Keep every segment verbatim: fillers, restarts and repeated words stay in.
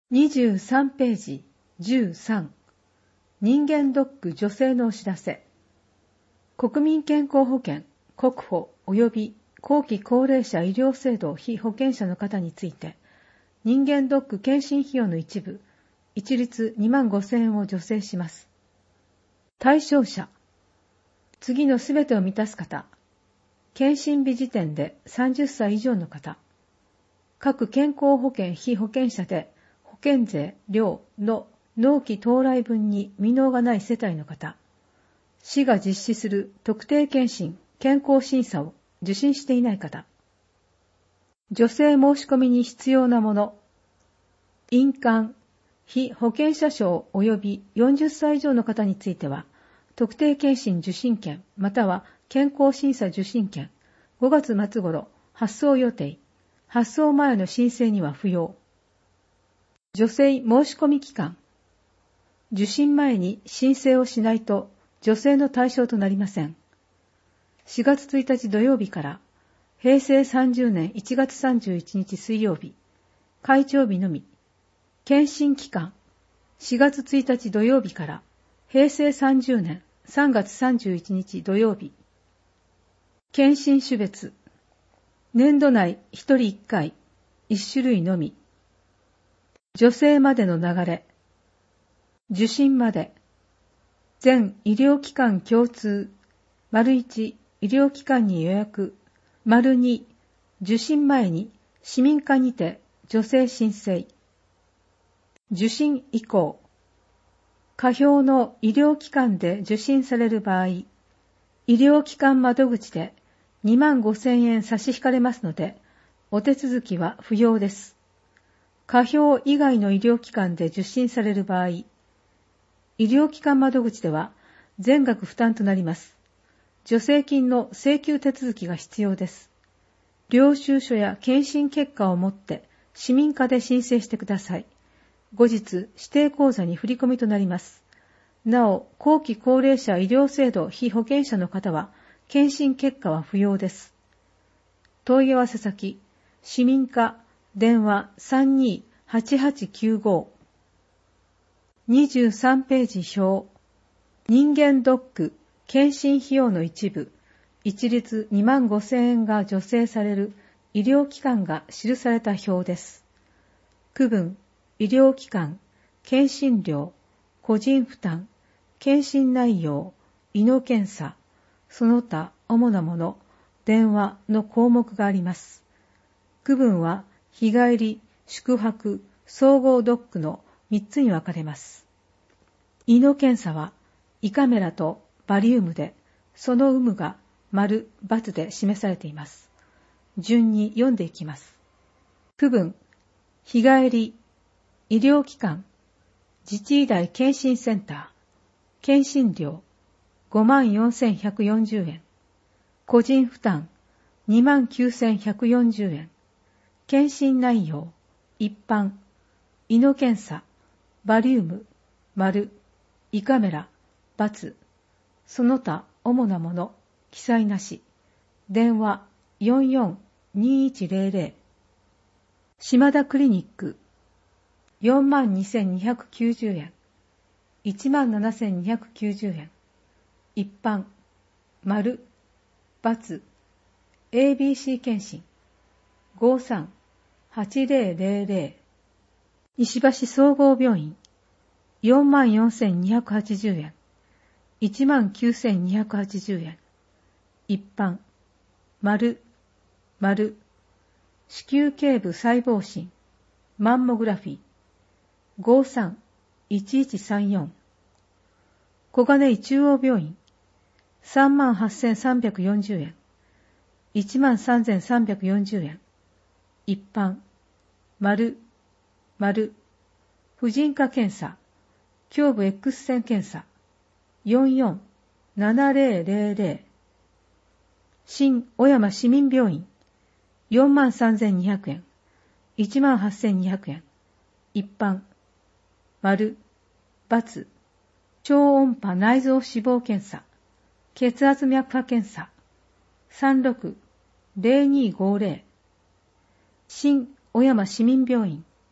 にじゅうさんページじゅうさん人間ドック助成のお知らせ。国民健康保険、国保及び後期高齢者医療制度被保険者の方について、人間ドック検診費用の一部、一律にまんごせんえんを助成します。対象者、次のすべてを満たす方、検診日時点でさんじゅっさい以上の方、各健康保険被保険者で保険税、料の納期到来分に未納がない世帯の方、市が実施する特定健診、健康審査を受診していない方、助成申し込みに必要なもの、印鑑、被保険者証及びよんじゅっさい以上の方については、特定健診受診券または健康審査受診券、ごがつ末頃発送予定、発送前の申請には不要。助成申し込み期間、受診前に申請をしないと助成の対象となりません。しがつついたち土曜日からへいせいさんじゅうねんいちがつさんじゅういちにち水曜日、開庁日のみ。検診期間、しがつついたち土曜日からへいせいさんじゅうねんさんがつさんじゅういちにち土曜日。検診種別、年度内ひとりいっかい、いち種類のみ。助成までの流れ、受診まで、全医療機関共通、丸いち医療機関に予約、丸に受診前に市民課にて助成申請。受診以降、下表の医療機関で受診される場合、医療機関窓口でにまんごせんえん差し引かれますので、お手続きは不要です。下表以外の医療機関で受診される場合、医療機関窓口では全額負担となります。助成金の請求手続きが必要です。領収書や検診結果を持って市民課で申請してください。後日指定口座に振り込みとなります。なお、後期高齢者医療制度被保険者の方は検診結果は不要です。問い合わせ先、市民課電話 さんにーはちはちきゅうご。にじゅうさんページ表、人間ドック検診費用の一部、一律にまんごせんえんが助成される医療機関が記された表です。区分、医療機関、検診料、個人負担、検診内容、胃の検査、その他主なもの、電話の項目があります。区分は日帰り、宿泊、総合ドックのみっつに分かれます。胃の検査は胃カメラとバリウムで、その有無が丸、×で示されています。順に読んでいきます。区分、日帰り、医療機関、自治医大検診センター、検診料、ごまんよんせんひゃくよんじゅうえん、個人負担、にまんきゅうせんひゃくよんじゅうえん、検診内容、一般、胃の検査、バリウム、丸、胃カメラ、×、その他主なもの、記載なし、電話よんよんにいちぜろぜろ、島田クリニック、よんまんにせんにひゃくきゅうじゅうえん、いちまんななせんにひゃくきゅうじゅうえん、一般、丸、×、エービーシー 検診、ごさんはちぜろぜろぜろ、石橋総合病院、よんまんよんせんにひゃくはちじゅうえん、いちまんきゅうせんにひゃくはちじゅうえん、一般、丸、丸、子宮頸部細胞診、マンモグラフィー、ごさんいちいちさんよん、小金井中央病院、さんまんはっせんさんびゃくよんじゅうえん、いちまんさんぜんさんびゃくよんじゅうえん、一般、丸、丸、婦人科検査、胸部 X 線検査、よんよんななぜろぜろぜろ、新小山市民病院、よんまんさんぜんにひゃくえん、いちまんはっせんにひゃくえん、一般、丸、×、超音波内臓脂肪検査、血圧脈波検査、さんろくぜろにごぜろ、新小山市民病院、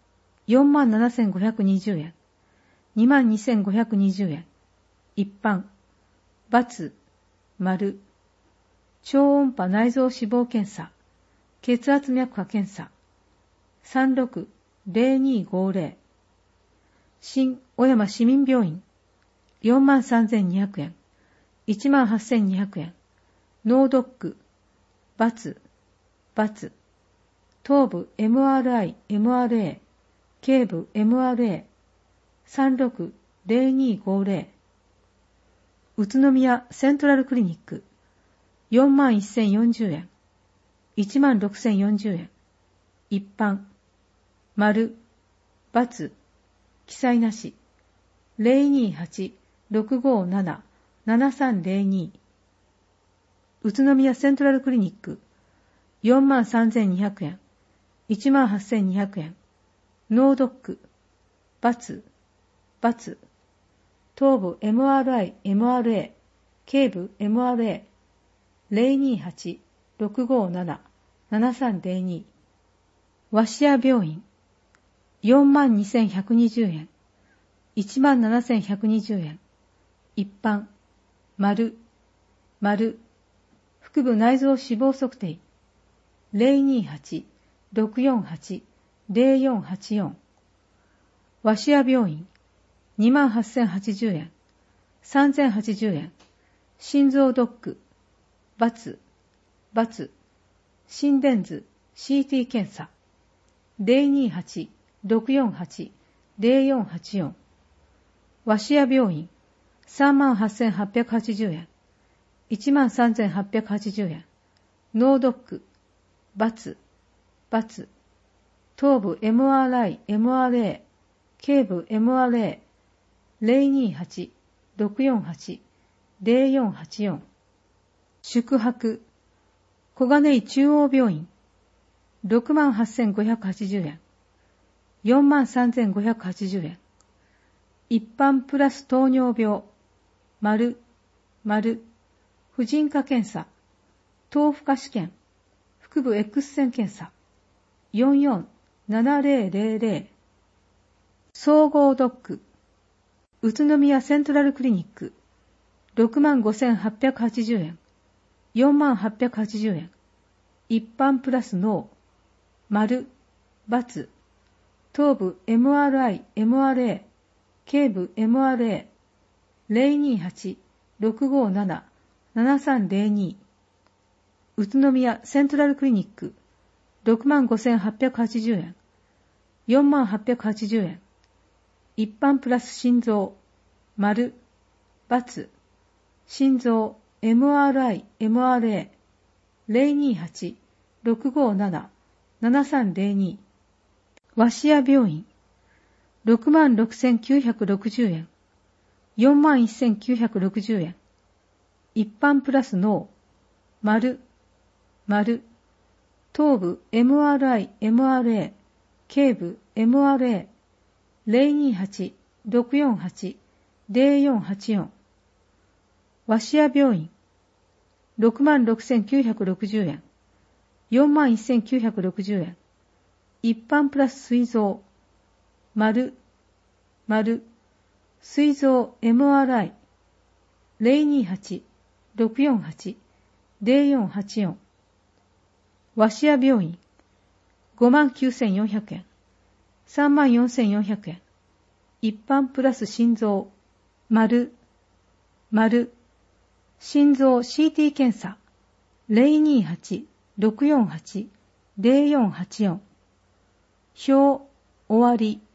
よんまんななせんごひゃくにじゅうえん。にまんにせんごひゃくにじゅうえん。一般。×、丸。超音波内臓脂肪検査。血圧脈波検査。さんろくゼロにごゼロ。新小山市民病院。よんまんさんぜんにひゃくえん。いちまんはっせんにひゃくえん。脳ドック。×、×。頭部 エムアールアイ、エムアールエー。頸部 エムアールエー。さんろくゼロにごゼロ。宇都宮セントラルクリニック。よんまんせんよんじゅうえん。いちまんろくせんよんじゅうえん。一般。丸。×。記載なし。ゼロにはちろくごななななさんゼロに。宇都宮セントラルクリニック。よんまんさんぜんにひゃくえん。いちまんはっせんにひゃくえん。脳ドック。×、×。頭部 エムアールアイ、エムアールエー。頸部 エムアールエー。ゼロにはちろくごななななさんゼロに。鷲屋病院。よんまんにせんひゃくにじゅうえん。いちまんななせんひゃくにじゅうえん。一般。丸、丸。腹部内臓脂肪測定。ゼロにはちろくよんはちゼロよんはちよん。鷲屋病院。にまんはっせんはちじゅうえん。さんぜんはちじゅうえん。心臓ドック。×、×。心電図 シーティー 検査。ゼロにはちろくよんはちゼロよんはちよん。鷲屋病院。さんまんはっせんはっぴゃくはちじゅうえん。いちまんさんぜんはっぴゃくはちじゅうえん。脳ドック。×、×。頭部 エムアールアイ、エムアールエー。頸部 エムアールエー。ゼロにはちろくよんはちゼロよんはちよん。宿泊。小金井中央病院。ろくまんはっせんごひゃくはちじゅうえん。よんまんさんぜんごひゃくはちじゅうえん。一般プラス糖尿病。丸、丸。婦人科検査。頭負荷試験。腹部 X 線検査。よんよんななゼロゼロゼロ。総合ドック。宇都宮セントラルクリニック。ろくまんごせんはっぴゃくはちじゅうえん。よんまんはっぴゃくはちじゅうえん。一般プラス脳。丸、×。頭部 エムアールアイ、エムアールエー。頸部 エムアールエー。ゼロにはちろくごななななさんゼロに。宇都宮セントラルクリニック。ろくまんごせんはっぴゃくはちじゅうえん。よんまんはっぴゃくはちじゅうえん。一般プラス心臓。丸、×。心臓 エムアールアイ、エムアールエー。ゼロにはちろくごななななさんゼロに。鷲屋病院。ろくまんろくせんきゅうひゃくろくじゅうえん。よんまんせんきゅうひゃくろくじゅうえん。一般プラス脳。丸、丸。頭部 エムアールアイ、エムアールエー。頸部 エムアールエー。ゼロにはちろくよんはちゼロよんはちよん。鷲屋病院。ろくまんろくせんきゅうひゃくろくじゅうえん。よんまんせんきゅうひゃくろくじゅうえん。一般プラス膵臓。丸、丸。膵臓 エムアールアイ。ゼロにはちろくよんはちゼロよんはちよん。鷲屋病院。ごまんきゅうせんよんひゃくえん。さんまんよんせんよんひゃくえん。一般プラス心臓。丸、丸。心臓 シーティー 検査。ゼロにはちろくよんはちゼロよんはちよん。表、終わり。